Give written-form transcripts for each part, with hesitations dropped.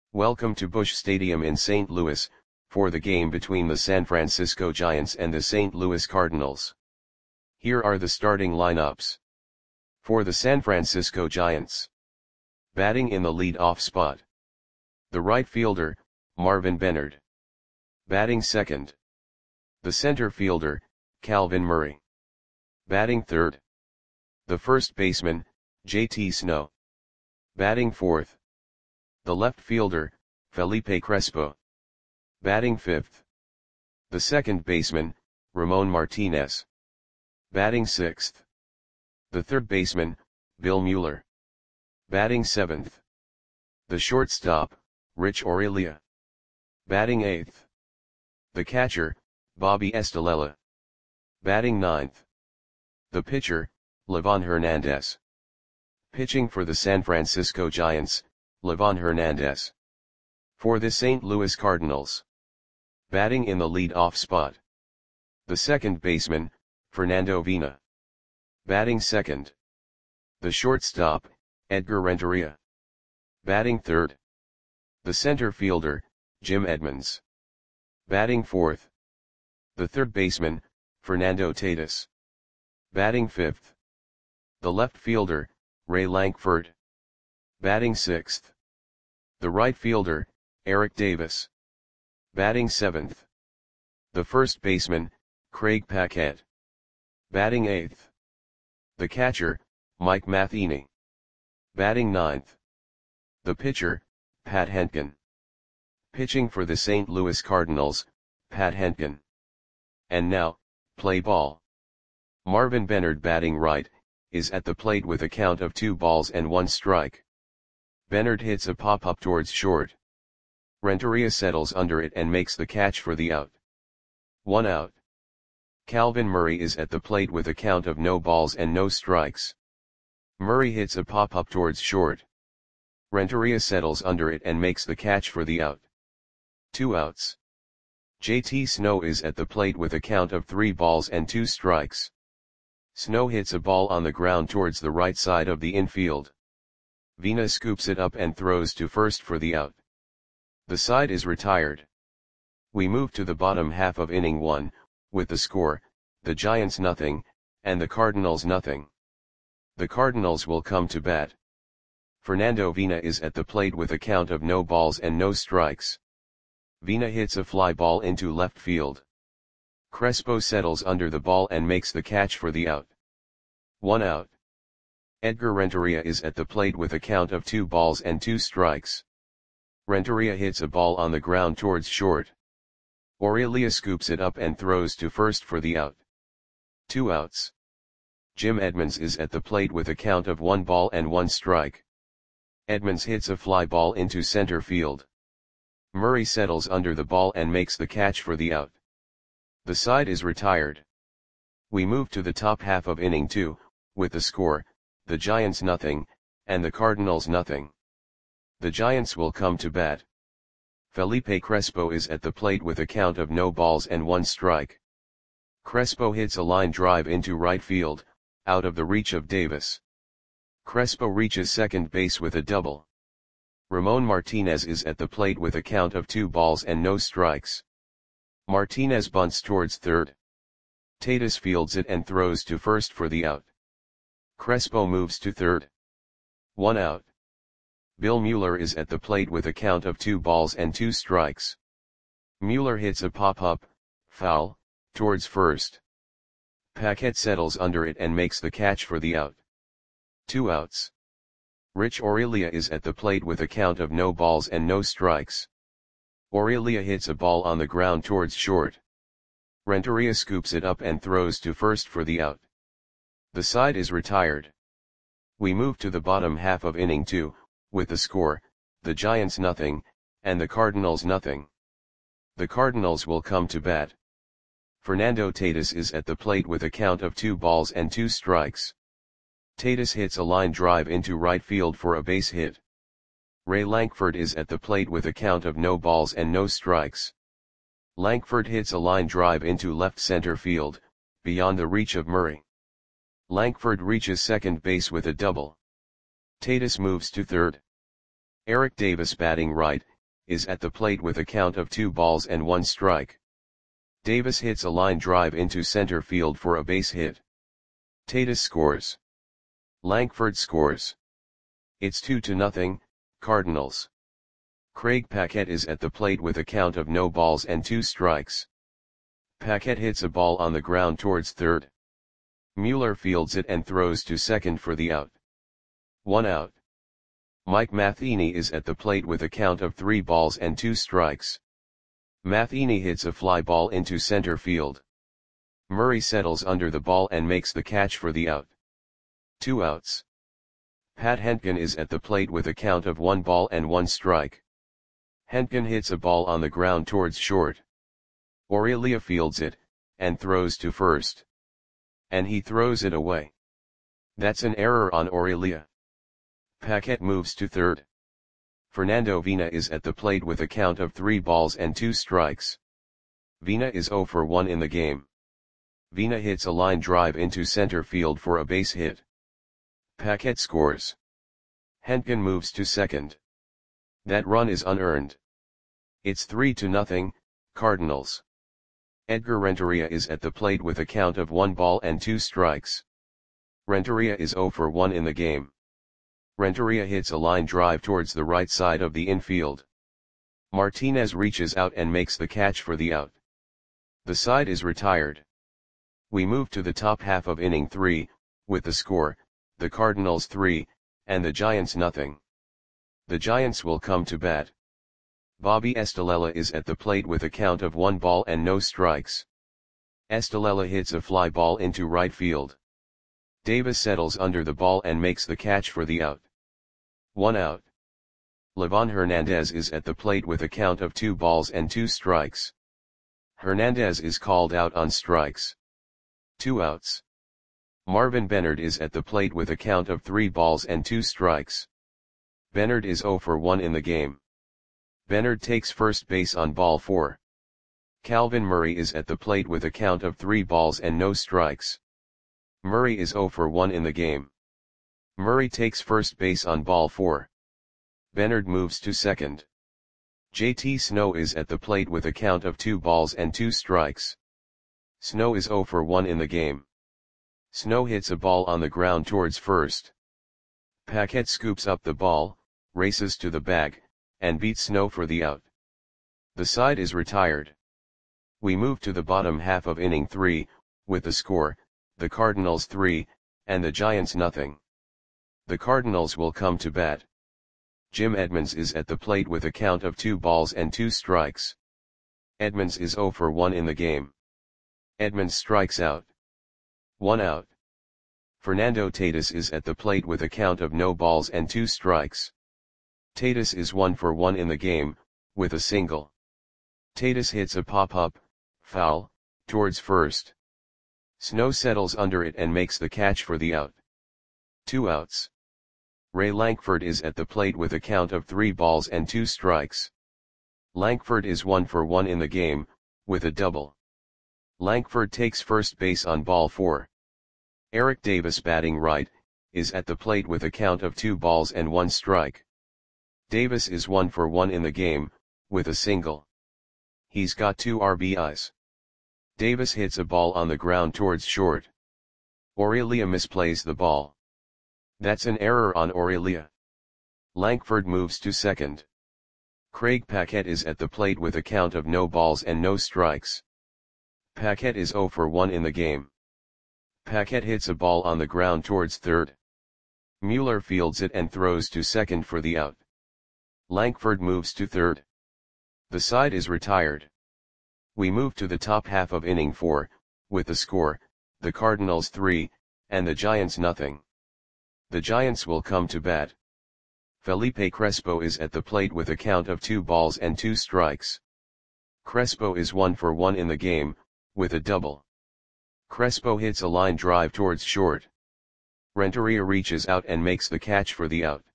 Welcome to Busch Stadium in St. Louis, for the game between the San Francisco Giants and the St. Louis Cardinals. Here are the starting lineups. For the San Francisco Giants. Batting in the lead-off spot. The right fielder, Marvin Benard. Batting second. The center fielder, Calvin Murray. Batting third. The first baseman, JT Snow. Batting fourth. The left fielder, Felipe Crespo. Batting fifth. The second baseman, Ramon Martinez. Batting sixth. The third baseman, Bill Mueller. Batting seventh. The shortstop, Rich Aurilia. Batting eighth. The catcher, Bobby Estalella. Batting ninth. The pitcher, Livan Hernandez. Pitching for the San Francisco Giants, Livan Hernandez. For the St. Louis Cardinals. Batting in the lead-off spot. The second baseman, Fernando Vina. Batting second. The shortstop, Edgar Renteria. Batting third. The center fielder, Jim Edmonds. Batting fourth. The third baseman, Fernando Tatis. Batting fifth. The left fielder, Ray Lankford. Batting sixth. The right fielder, Eric Davis. Batting seventh. The first baseman, Craig Paquette. Batting eighth. The catcher, Mike Matheny. Batting ninth. The pitcher, Pat Hentgen. Pitching for the St. Louis Cardinals, Pat Hentgen. And now, play ball. Marvin Benard batting right, is at the plate with a count of 2 balls and 1 strike. Benard hits a pop-up towards short. Renteria settles under it and makes the catch for the out. 1 out. Calvin Murray is at the plate with a count of no balls and no strikes. Murray hits a pop-up towards short. Renteria settles under it and makes the catch for the out. 2 outs. JT Snow is at the plate with a count of 3 balls and 2 strikes. Snow hits a ball on the ground towards the right side of the infield. Vina scoops it up and throws to first for the out. The side is retired. We move to the bottom half of inning 1, with the score, the Giants nothing, and the Cardinals nothing. The Cardinals will come to bat. Fernando Vina is at the plate with a count of no balls and no strikes. Vina hits a fly ball into left field. Crespo settles under the ball and makes the catch for the out. 1 out. Edgar Renteria is at the plate with a count of 2 balls and 2 strikes. Renteria hits a ball on the ground towards short. Aurilia scoops it up and throws to first for the out. 2 outs. Jim Edmonds is at the plate with a count of 1 ball and 1 strike. Edmonds hits a fly ball into center field. Murray settles under the ball and makes the catch for the out. The side is retired. We move to the top half of inning 2, with the score, the Giants nothing, and the Cardinals nothing. The Giants will come to bat. Felipe Crespo is at the plate with a count of no balls and 1 strike. Crespo hits a line drive into right field, out of the reach of Davis. Crespo reaches second base with a double. Ramon Martinez is at the plate with a count of 2 balls and no strikes. Martinez bunts towards third. Tatis fields it and throws to first for the out. Crespo moves to third. 1 out. Bill Mueller is at the plate with a count of 2 balls and 2 strikes. Mueller hits a pop-up, foul, towards first. Paquette settles under it and makes the catch for the out. 2 outs. Rich Aurilia is at the plate with a count of no balls and no strikes. Aurilia hits a ball on the ground towards short. Renteria scoops it up and throws to first for the out. The side is retired. We move to the bottom half of inning 2, with the score, the Giants nothing, and the Cardinals nothing. The Cardinals will come to bat. Fernando Tatis is at the plate with a count of 2 balls and 2 strikes. Tatis hits a line drive into right field for a base hit. Ray Lankford is at the plate with a count of no balls and no strikes. Lankford hits a line drive into left center field, beyond the reach of Murray. Lankford reaches second base with a double. Tatis moves to third. Eric Davis batting right, is at the plate with a count of 2 balls and 1 strike. Davis hits a line drive into center field for a base hit. Tatis scores. Lankford scores. It's 2-0, Cardinals. Craig Paquette is at the plate with a count of no balls and 2 strikes. Paquette hits a ball on the ground towards third. Mueller fields it and throws to second for the out. 1 out. Mike Matheny is at the plate with a count of 3 balls and 2 strikes. Matheny hits a fly ball into center field. Murray settles under the ball and makes the catch for the out. 2 outs. Pat Hentgen is at the plate with a count of 1 ball and 1 strike. Hentgen hits a ball on the ground towards short. Aurelia fields it, and throws to first. And he throws it away. That's an error on Aurelia. Paquette moves to third. Fernando Vina is at the plate with a count of 3 balls and 2 strikes. Vina is 0 for 1 in the game. Vina hits a line drive into center field for a base hit. Paquette scores. Hentgen moves to second. That run is unearned. It's 3-0, Cardinals. Edgar Renteria is at the plate with a count of 1 ball and 2 strikes. Renteria is 0 for 1 in the game. Renteria hits a line drive towards the right side of the infield. Martinez reaches out and makes the catch for the out. The side is retired. We move to the top half of inning 3, with the score, the Cardinals 3, and the Giants nothing. The Giants will come to bat. Bobby Estalella is at the plate with a count of 1 ball and no strikes. Estalella hits a fly ball into right field. Davis settles under the ball and makes the catch for the out. 1 out. Livan Hernandez is at the plate with a count of 2 balls and 2 strikes. Hernandez is called out on strikes. 2 outs. Marvin Bennard is at the plate with a count of 3 balls and 2 strikes. Bennard is 0 for 1 in the game. Bennard takes first base on ball 4. Calvin Murray is at the plate with a count of 3 balls and no strikes. Murray is 0 for 1 in the game. Murray takes first base on ball 4. Bennard moves to second. JT Snow is at the plate with a count of 2 balls and 2 strikes. Snow is 0 for 1 in the game. Snow hits a ball on the ground towards first. Paquette scoops up the ball, races to the bag, and beats Snow for the out. The side is retired. We move to the bottom half of inning 3, with the score, the Cardinals 3, and the Giants nothing. The Cardinals will come to bat. Jim Edmonds is at the plate with a count of 2 balls and 2 strikes. Edmonds is 0 for 1 in the game. Edmonds strikes out. 1 out. Fernando Tatis is at the plate with a count of no balls and 2 strikes. Tatis is 1 for 1 in the game, with a single. Tatis hits a pop-up, foul, towards first. Snow settles under it and makes the catch for the out. 2 outs. Ray Lankford is at the plate with a count of 3 balls and 2 strikes. Lankford is 1 for 1 in the game, with a double. Lankford takes first base on ball 4. Eric Davis, batting right, is at the plate with a count of 2 balls and 1 strike. Davis is 1 for 1 in the game, with a single. He's got 2 RBIs. Davis hits a ball on the ground towards short. Aurelia misplays the ball. That's an error on Aurelia. Lankford moves to second. Craig Paquette is at the plate with a count of no balls and no strikes. Paquette is 0 for 1 in the game. Paquette hits a ball on the ground towards third. Mueller fields it and throws to second for the out. Lankford moves to third. The side is retired. We move to the top half of inning 4, with the score, the Cardinals 3, and the Giants nothing. The Giants will come to bat. Felipe Crespo is at the plate with a count of 2 balls and 2 strikes. Crespo is 1 for 1 in the game, with a double. Crespo hits a line drive towards short. Renteria reaches out and makes the catch for the out.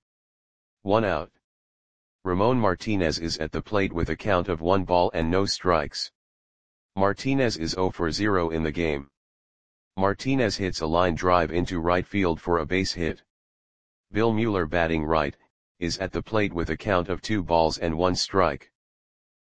1 out. Ramon Martinez is at the plate with a count of 1 ball and no strikes. Martinez is 0 for 0 in the game. Martinez hits a line drive into right field for a base hit. Bill Mueller, batting right, is at the plate with a count of 2 balls and 1 strike.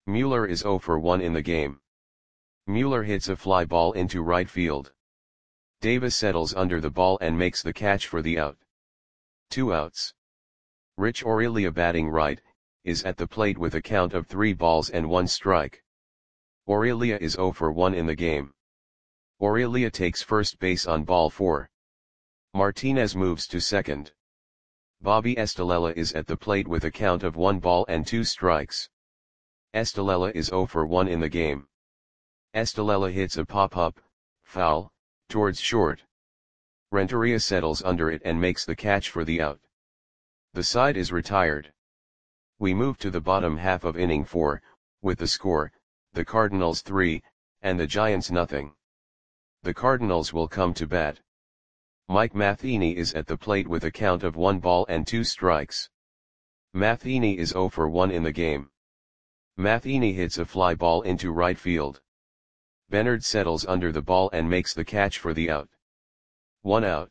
Mueller is 0 for 1 in the game. Mueller hits a fly ball into right field. Davis settles under the ball and makes the catch for the out. 2 outs. Rich Aurelia, batting right, is at the plate with a count of 3 balls and 1 strike. Aurelia is 0 for 1 in the game. Aurelia takes first base on ball 4. Martinez moves to second. Bobby Estalella is at the plate with a count of 1 ball and 2 strikes. Estalella is 0 for 1 in the game. Estalella hits a pop-up, foul, towards short. Renteria settles under it and makes the catch for the out. The side is retired. We move to the bottom half of inning 4, with the score, the Cardinals 3, and the Giants nothing. The Cardinals will come to bat. Mike Matheny is at the plate with a count of 1 ball and 2 strikes. Matheny is 0 for 1 in the game. Matheny hits a fly ball into right field. Bernard settles under the ball and makes the catch for the out. 1 out.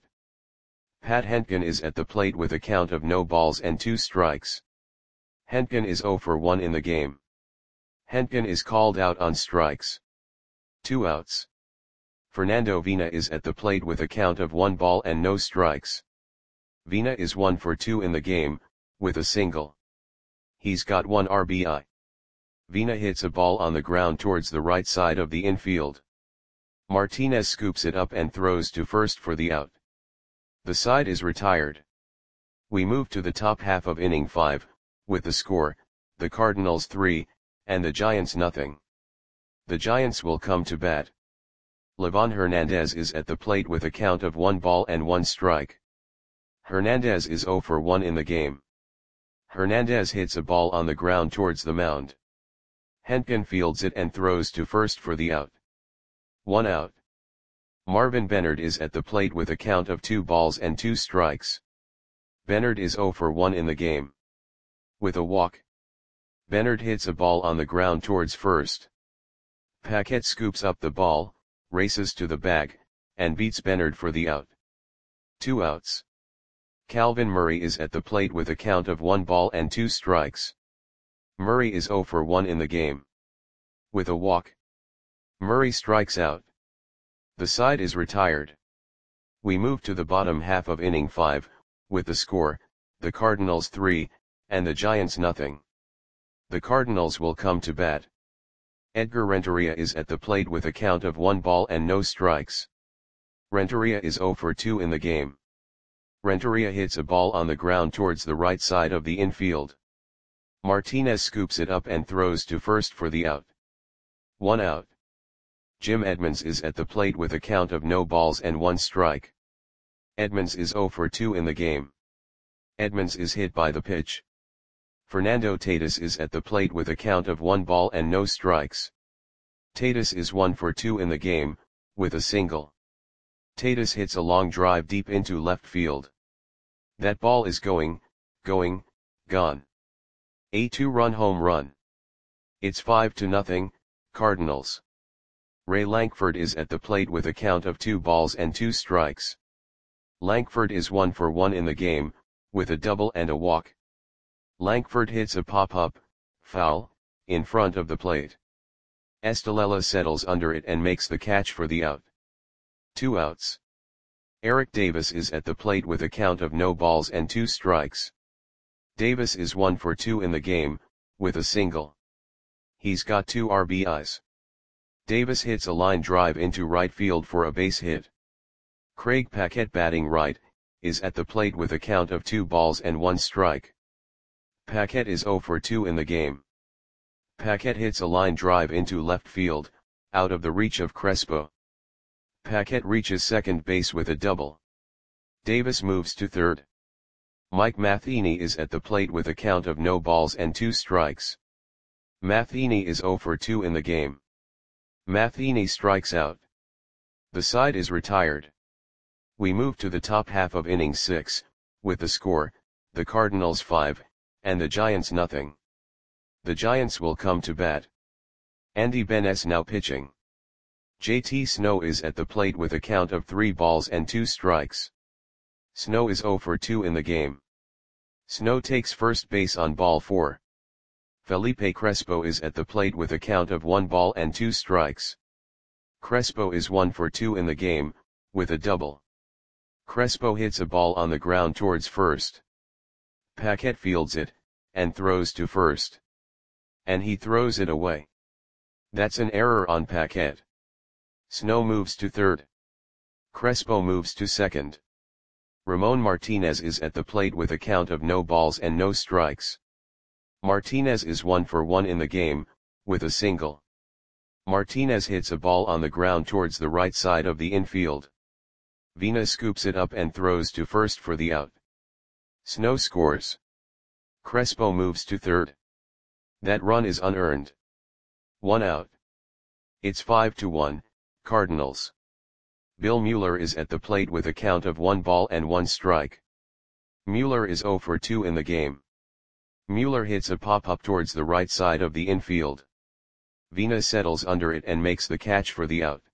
Pat Hentgen is at the plate with a count of no balls and 2 strikes. Hentgen is 0 for 1 in the game. Hentgen is called out on strikes. 2 outs. Fernando Vina is at the plate with a count of 1 ball and no strikes. Vina is 1 for 2 in the game, with a single. He's got 1 RBI. Vina hits a ball on the ground towards the right side of the infield. Martinez scoops it up and throws to first for the out. The side is retired. We move to the top half of inning 5, with the score, the Cardinals 3, and the Giants nothing. The Giants will come to bat. Livan Hernandez is at the plate with a count of 1 ball and 1 strike. Hernandez is 0 for 1 in the game. Hernandez hits a ball on the ground towards the mound. Hentgen fields it and throws to first for the out. 1 out. Marvin Bernard is at the plate with a count of 2 balls and 2 strikes. Bernard is 0 for 1 in the game. With a walk. Bernard hits a ball on the ground towards first. Paquette scoops up the ball, races to the bag, and beats Bernard for the out. 2 outs. Calvin Murray is at the plate with a count of 1 ball and 2 strikes. Murray is 0 for 1 in the game. With a walk. Murray strikes out. The side is retired. We move to the bottom half of inning 5, with the score, the Cardinals 3, and the Giants nothing. The Cardinals will come to bat. Edgar Renteria is at the plate with a count of 1 ball and no strikes. Renteria is 0 for 2 in the game. Renteria hits a ball on the ground towards the right side of the infield. Martinez scoops it up and throws to first for the out. 1 out. Jim Edmonds is at the plate with a count of no balls and 1 strike. Edmonds is 0 for 2 in the game. Edmonds is hit by the pitch. Fernando Tatis is at the plate with a count of 1 ball and no strikes. Tatis is 1 for 2 in the game, with a single. Tatis hits a long drive deep into left field. That ball is gone. A 2-run home run. It's 5-0, Cardinals. Ray Lankford is at the plate with a count of 2 balls and 2 strikes. Lankford is 1 for 1 in the game, with a double and a walk. Lankford hits a pop-up, foul, in front of the plate. Estalella settles under it and makes the catch for the out. 2 outs. Eric Davis is at the plate with a count of no balls and 2 strikes. Davis is 1 for 2 in the game, with a single. He's got 2 RBIs. Davis hits a line drive into right field for a base hit. Craig Paquette, batting right, is at the plate with a count of 2 balls and 1 strike. Paquette is 0 for 2 in the game. Paquette hits a line drive into left field, out of the reach of Crespo. Paquette reaches second base with a double. Davis moves to third. Mike Matheny is at the plate with a count of no balls and 2 strikes. Matheny is 0 for 2 in the game. Matheny strikes out. The side is retired. We move to the top half of inning 6, with the score, the Cardinals 5, and the Giants nothing. The Giants will come to bat. Andy Benes now pitching. JT Snow is at the plate with a count of 3 balls and 2 strikes. Snow is 0 for 2 in the game. Snow takes first base on ball 4. Felipe Crespo is at the plate with a count of 1 ball and 2 strikes. Crespo is 1 for 2 in the game, with a double. Crespo hits a ball on the ground towards first. Paquette fields it, and throws to first. And he throws it away. That's an error on Paquette. Snow moves to third. Crespo moves to second. Ramon Martinez is at the plate with a count of no balls and no strikes. Martinez is 1 for 1 in the game, with a single. Martinez hits a ball on the ground towards the right side of the infield. Vina scoops it up and throws to first for the out. Snow scores. Crespo moves to third. That run is unearned. 1 out. It's 5-1, Cardinals. Bill Mueller is at the plate with a count of 1 ball and 1 strike. Mueller is 0 for 2 in the game. Mueller hits a pop-up towards the right side of the infield. Vina settles under it and makes the catch for the out.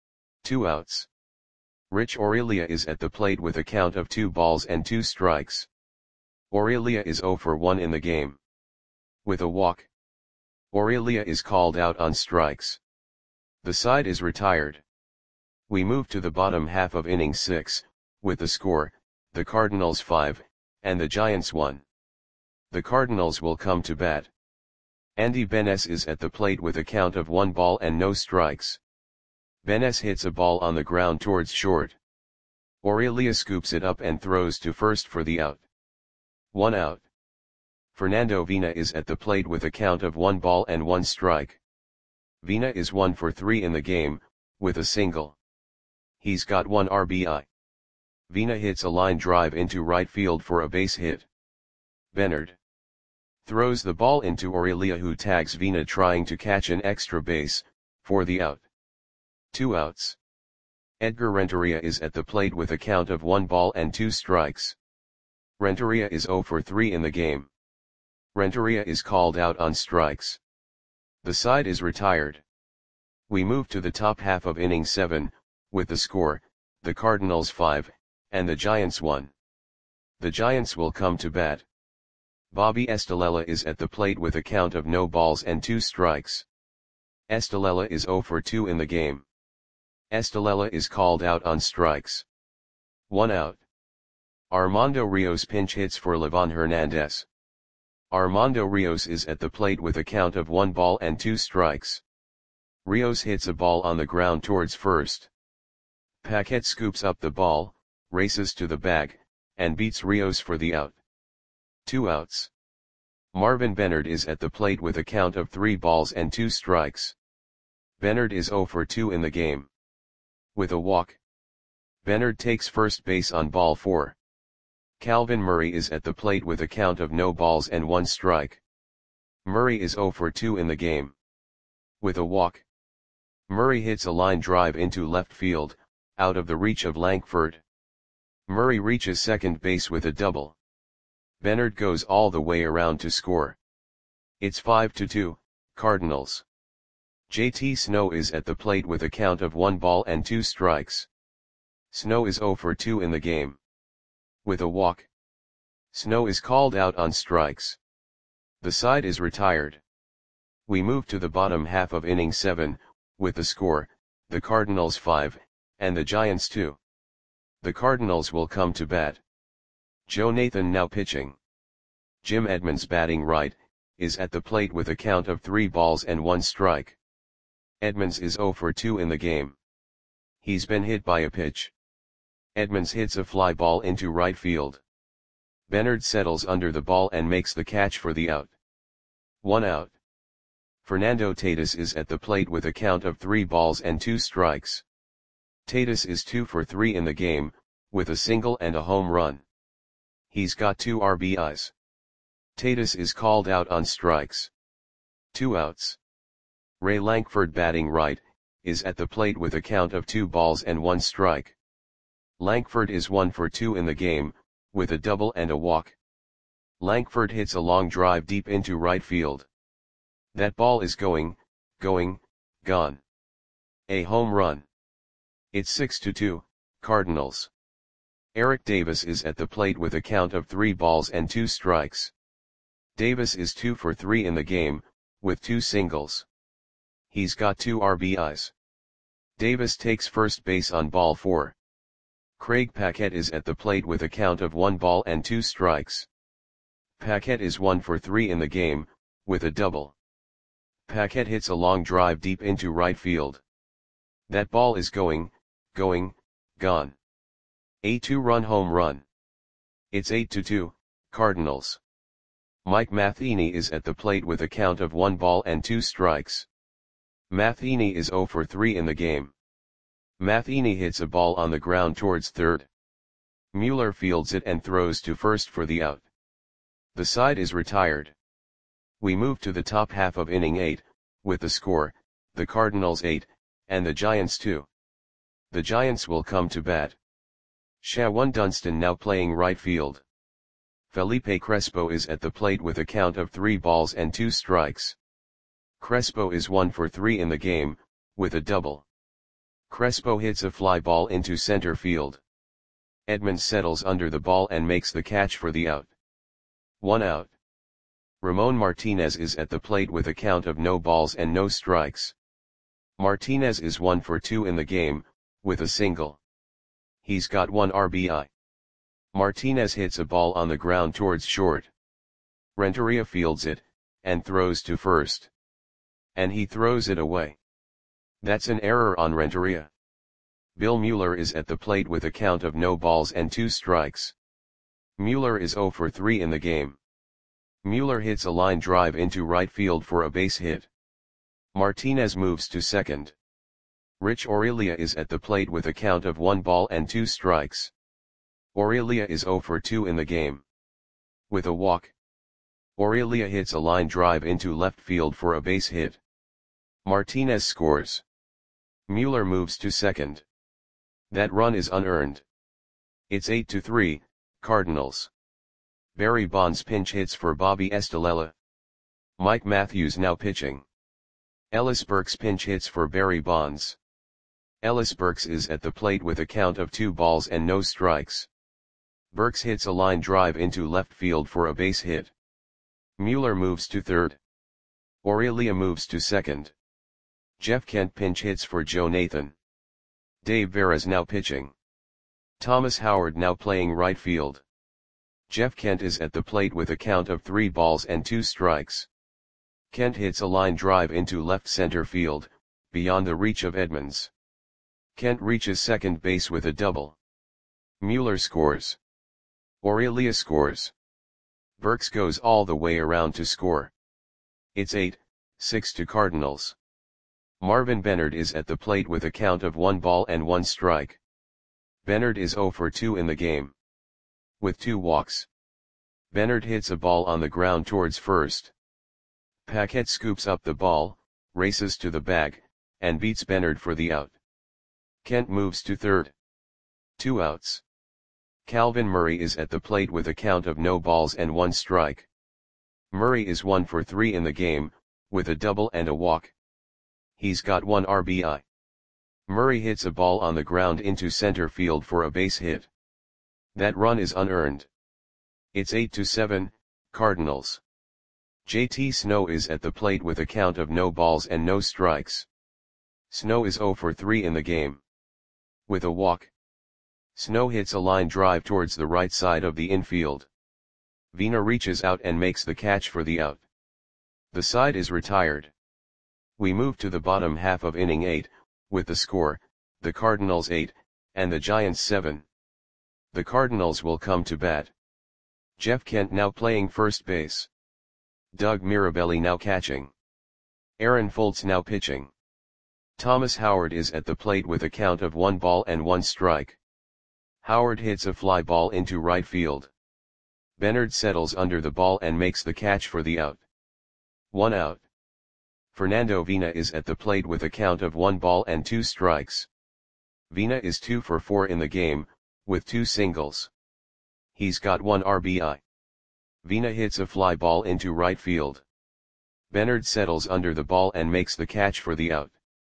2 outs. Rich Aurelia is at the plate with a count of 2 balls and 2 strikes. Aurelia is 0 for 1 in the game. With a walk. Aurelia is called out on strikes. The side is retired. We move to the bottom half of inning 6, with the score, the Cardinals 5, and the Giants 1. The Cardinals will come to bat. Andy Benes is at the plate with a count of 1 ball and no strikes. Benes hits a ball on the ground towards short. Aurelia scoops it up and throws to first for the out. 1 out. Fernando Vina is at the plate with a count of 1 ball and 1 strike. Vina is 1 for 3 in the game, with a single. He's got 1 RBI. Vina hits a line drive into right field for a base hit. Bernard throws the ball into Aurelia, who tags Vina trying to catch an extra base, for the out. 2 outs. Edgar Renteria is at the plate with a count of 1 ball and 2 strikes. Renteria is 0 for 3 in the game. Renteria is called out on strikes. The side is retired. We move to the top half of inning 7, with the score, the Cardinals 5, and the Giants 1. The Giants will come to bat. Bobby Estalella is at the plate with a count of no balls and 2 strikes. Estalella is 0 for 2 in the game. Estalella is called out on strikes. 1 out. Armando Rios pinch hits for Livan Hernandez. Armando Rios is at the plate with a count of 1 ball and 2 strikes. Rios hits a ball on the ground towards first. Paquette scoops up the ball, races to the bag, and beats Rios for the out. 2 outs. Marvin Bernard is at the plate with a count of 3 balls and 2 strikes. Bernard is 0 for 2 in the game. With a walk. Bernard takes first base on ball 4. Calvin Murray is at the plate with a count of no balls and 1 strike. Murray is 0 for 2 in the game. With a walk. Murray hits a line drive into left field, out of the reach of Langford. Murray reaches second base with a double. Bernard goes all the way around to score. It's 5-2, Cardinals. JT Snow is at the plate with a count of 1 ball and 2 strikes. Snow is 0 for 2 in the game. With a walk. Snow is called out on strikes. The side is retired. We move to the bottom half of inning 7, with the score, the Cardinals 5, and the Giants 2. The Cardinals will come to bat. Joe Nathan now pitching. Jim Edmonds batting right, is at the plate with a count of 3 balls and 1 strike. Edmonds is 0 for 2 in the game. He's been hit by a pitch. Edmonds hits a fly ball into right field. Bernard settles under the ball and makes the catch for the out. 1 out. Fernando Tatis is at the plate with a count of 3 balls and 2 strikes. Tatis is 2 for 3 in the game, with a single and a home run. He's got 2 RBIs. Tatis is called out on strikes. 2 outs. Ray Lankford batting right, is at the plate with a count of 2 balls and 1 strike. Lankford is 1 for 2 in the game, with a double and a walk. Lankford hits a long drive deep into right field. That ball is gone. A home run. It's 6-2, Cardinals. Eric Davis is at the plate with a count of 3 balls and 2 strikes. Davis is 2 for 3 in the game, with 2 singles. He's got 2 RBIs. Davis takes first base on ball 4. Craig Paquette is at the plate with a count of 1 ball and 2 strikes. Paquette is 1 for 3 in the game, with a double. Paquette hits a long drive deep into right field. That ball is gone. A 2-run home run. It's 8-2, Cardinals. Mike Matheny is at the plate with a count of 1 ball and 2 strikes. Matheny is 0 for 3 in the game. Matheny hits a ball on the ground towards third. Mueller fields it and throws to first for the out. The side is retired. We move to the top half of inning 8, with the score, the Cardinals 8, and the Giants 2. The Giants will come to bat. Shawan Dunston now playing right field. Felipe Crespo is at the plate with a count of 3 balls and 2 strikes. Crespo is 1 for 3 in the game, with a double. Crespo hits a fly ball into center field. Edmonds settles under the ball and makes the catch for the out. 1 out. Ramon Martinez is at the plate with a count of no balls and no strikes. Martinez is 1 for 2 in the game, with a single. He's got 1 RBI. Martinez hits a ball on the ground towards short. Renteria fields it, and throws to first. And he throws it away. That's an error on Renteria. Bill Mueller is at the plate with a count of no balls and 2 strikes. Mueller is 0 for 3 in the game. Mueller hits a line drive into right field for a base hit. Martinez moves to second. Rich Aurelia is at the plate with a count of 1 ball and 2 strikes. Aurelia is 0 for 2 in the game. With a walk. Aurelia hits a line drive into left field for a base hit. Martinez scores. Mueller moves to second. That run is unearned. It's 8-3, Cardinals. Barry Bonds pinch hits for Bobby Estalella. Mike Matthews now pitching. Ellis Burks pinch hits for Barry Bonds. Ellis Burks is at the plate with a count of 2 balls and no strikes. Burks hits a line drive into left field for a base hit. Mueller moves to third. Aurelia moves to second. Jeff Kent pinch hits for Joe Nathan. Dave Veras now pitching. Thomas Howard now playing right field. Jeff Kent is at the plate with a count of 3 balls and 2 strikes. Kent hits a line drive into left center field, beyond the reach of Edmonds. Kent reaches second base with a double. Mueller scores. Aurelia scores. Burks goes all the way around to score. It's 8-6 to Cardinals. Marvin Bennard is at the plate with a count of 1 ball and 1 strike. Bennard is 0 for 2 in the game. With 2 walks. Bennard hits a ball on the ground towards first. Paquette scoops up the ball, races to the bag, and beats Bennard for the out. Kent moves to third. 2 outs. Calvin Murray is at the plate with a count of no balls and 1 strike. Murray is 1 for 3 in the game, with a double and a walk. He's got 1 RBI. Murray hits a ball on the ground into center field for a base hit. That run is unearned. It's 8-7, Cardinals. JT Snow is at the plate with a count of no balls and no strikes. Snow is 0 for 3 in the game. With a walk. Snow hits a line drive towards the right side of the infield. Vina reaches out and makes the catch for the out. The side is retired. We move to the bottom half of inning 8, with the score, the Cardinals 8, and the Giants 7. The Cardinals will come to bat. Jeff Kent now playing first base. Doug Mirabelli now catching. Aaron Foltz now pitching. Thomas Howard is at the plate with a count of 1 ball and 1 strike. Howard hits a fly ball into right field. Bennard settles under the ball and makes the catch for the out. 1 out. Fernando Vina is at the plate with a count of 1 ball and 2 strikes. Vina is 2 for 4 in the game, with 2 singles. He's got 1 RBI. Vina hits a fly ball into right field. Bennard settles under the ball and makes the catch for the out.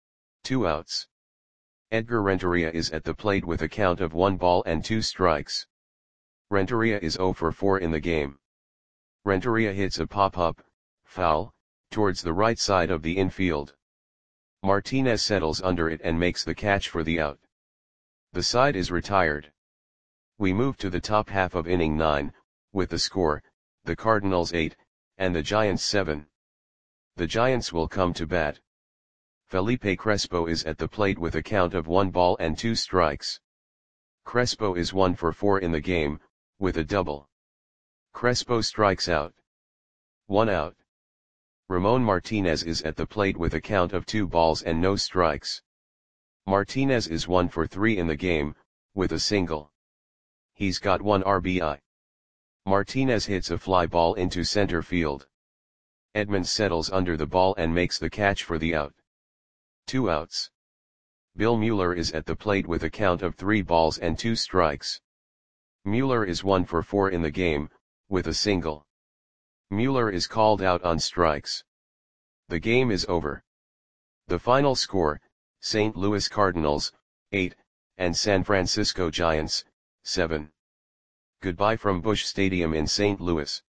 2 outs. Edgar Renteria is at the plate with a count of 1 ball and 2 strikes. Renteria is 0 for 4 in the game. Renteria hits a pop-up, foul, towards the right side of the infield. Martinez settles under it and makes the catch for the out. The side is retired. We move to the top half of inning 9, with the score, the Cardinals 8, and the Giants 7. The Giants will come to bat. Felipe Crespo is at the plate with a count of 1 ball and 2 strikes. Crespo is 1 for 4 in the game, with a double. Crespo strikes out. 1 out. Ramon Martinez is at the plate with a count of 2 balls and no strikes. Martinez is 1 for 3 in the game, with a single. He's got 1 RBI. Martinez hits a fly ball into center field. Edmonds settles under the ball and makes the catch for the out. 2 outs. Bill Mueller is at the plate with a count of 3 balls and 2 strikes. Mueller is 1 for 4 in the game, with a single. Mueller is called out on strikes. The game is over. The final score, St. Louis Cardinals, 8, and San Francisco Giants, 7. Goodbye from Busch Stadium in St. Louis.